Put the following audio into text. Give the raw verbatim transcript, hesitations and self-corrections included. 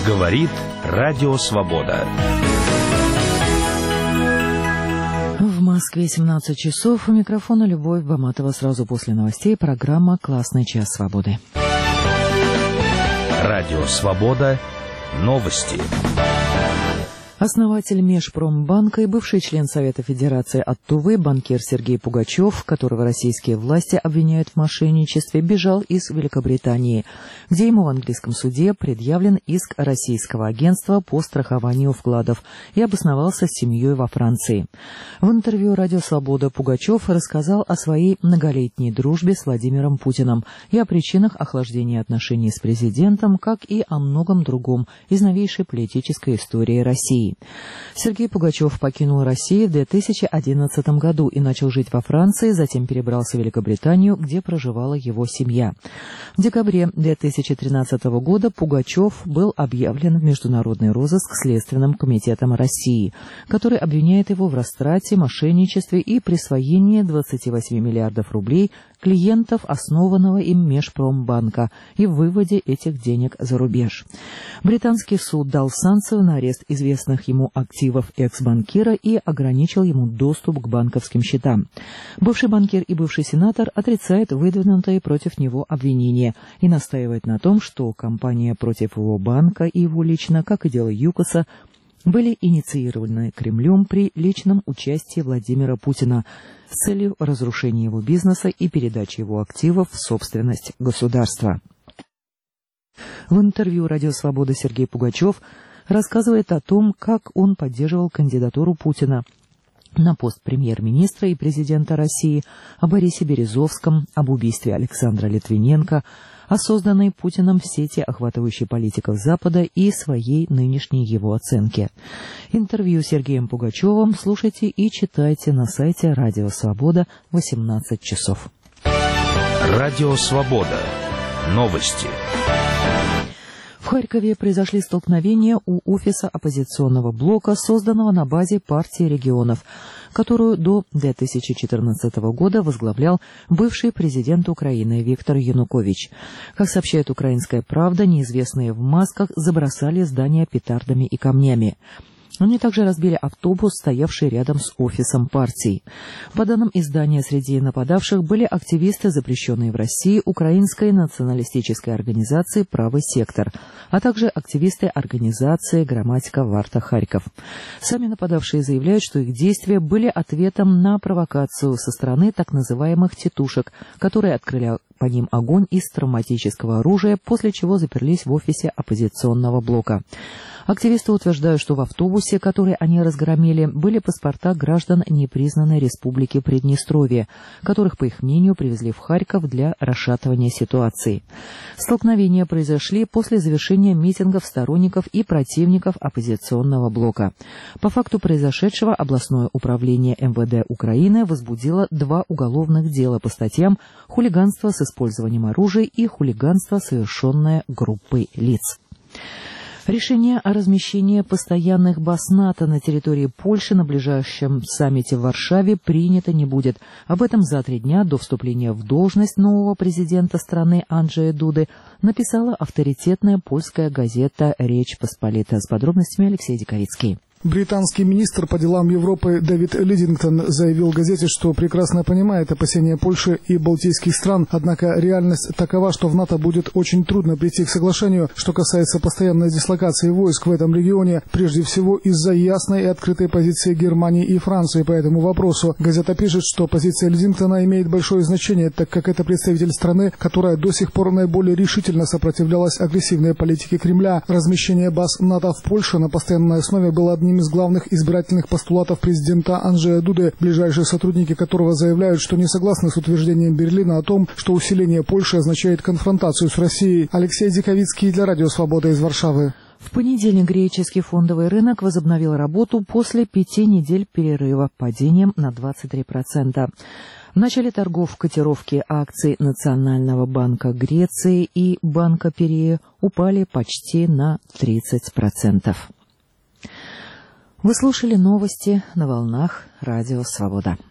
Говорит Радио Свобода. В Москве семнадцать часов. У микрофона Любовь Баматова. Сразу после новостей программа «Классный час свободы». Радио Свобода. Новости. Основатель Межпромбанка и бывший член Совета Федерации от Тувы, банкир Сергей Пугачев, которого российские власти обвиняют в мошенничестве, бежал из Великобритании, где ему в английском суде предъявлен иск российского агентства по страхованию вкладов, и обосновался с семьей во Франции. В интервью «Радио Свобода» Пугачев рассказал о своей многолетней дружбе с Владимиром Путиным и о причинах охлаждения отношений с президентом, как и о многом другом из новейшей политической истории России. Сергей Пугачев покинул Россию в две тысячи одиннадцатом году и начал жить во Франции, затем перебрался в Великобританию, где проживала его семья. В декабре две тысячи тринадцатого года Пугачев был объявлен в международный розыск Следственным комитетом России, который обвиняет его в растрате, мошенничестве и присвоении двадцати восьми миллиардов рублей клиентов основанного им Межпромбанка и в выводе этих денег за рубеж. Британский суд дал санкцию на арест известных ему активов экс-банкира и ограничил ему доступ к банковским счетам. Бывший банкир и бывший сенатор отрицает выдвинутые против него обвинения и настаивает на том, что кампания против его банка и его лично, как и дело ЮКОСа, были инициированы Кремлем при личном участии Владимира Путина с целью разрушения его бизнеса и передачи его активов в собственность государства. В интервью «Радио Свобода» Сергей Пугачев рассказывает о том, как он поддерживал кандидатуру Путина на пост премьер-министра и президента России, о Борисе Березовском, об убийстве Александра Литвиненко, о созданной Путиным сети, охватывающей политиков Запада, и своей нынешней его оценке. Интервью с Сергеем Пугачевым слушайте и читайте на сайте «Радио Свобода» в восемнадцать часов. Радио Свобода. Новости. В Харькове произошли столкновения у офиса оппозиционного блока, созданного на базе партии регионов, которую до две тысячи четырнадцатого года возглавлял бывший президент Украины Виктор Янукович. Как сообщает «Украинская правда», неизвестные в масках забросали здание петардами и камнями. Они также разбили автобус, стоявший рядом с офисом партии. По данным издания, среди нападавших были активисты, запрещенные в России украинской националистической организации «Правый сектор», а также активисты организации «Грамматика Варта Харьков». Сами нападавшие заявляют, что их действия были ответом на провокацию со стороны так называемых «тетушек», которые открыли по ним огонь из травматического оружия, после чего заперлись в офисе оппозиционного блока. Активисты утверждают, что в автобусе, который они разгромили, были паспорта граждан непризнанной республики Приднестровье, которых, по их мнению, привезли в Харьков для расшатывания ситуации. Столкновения произошли после завершения митингов сторонников и противников оппозиционного блока. По факту произошедшего областное управление эм вэ дэ Украины возбудило два уголовных дела по статьям «Хулиганство с использованием оружия» и «Хулиганство, совершенное группой лиц». Решение о размещении постоянных баз НАТО на территории Польши на ближайшем саммите в Варшаве принято не будет. Об этом за три дня до вступления в должность нового президента страны Анджея Дуды написала авторитетная польская газета «Речь Посполита». С подробностями Алексей Диковицкий. Британский министр по делам Европы Дэвид Лидингтон заявил газете, что прекрасно понимает опасения Польши и балтийских стран, однако реальность такова, что в НАТО будет очень трудно прийти к соглашению, что касается постоянной дислокации войск в этом регионе, прежде всего из-за ясной и открытой позиции Германии и Франции по этому вопросу. Газета пишет, что позиция Лидингтона имеет большое значение, так как это представитель страны, которая до сих пор наиболее решительно сопротивлялась агрессивной политике Кремля. Размещение баз НАТО в Польше на постоянной основе было одним из главных избирательных постулатов президента Анджея Дуды, ближайшие сотрудники которого заявляют, что не согласны с утверждением Берлина о том, что усиление Польши означает конфронтацию с Россией. Алексей Диковицкий для Радио Свобода из Варшавы. В понедельник греческий фондовый рынок возобновил работу после пяти недель перерыва, падением на двадцать три процента. В начале торгов котировки акций Национального банка Греции и Банка Пирее упали почти на тридцать процентов. Вы слушали новости на волнах Радио Свобода.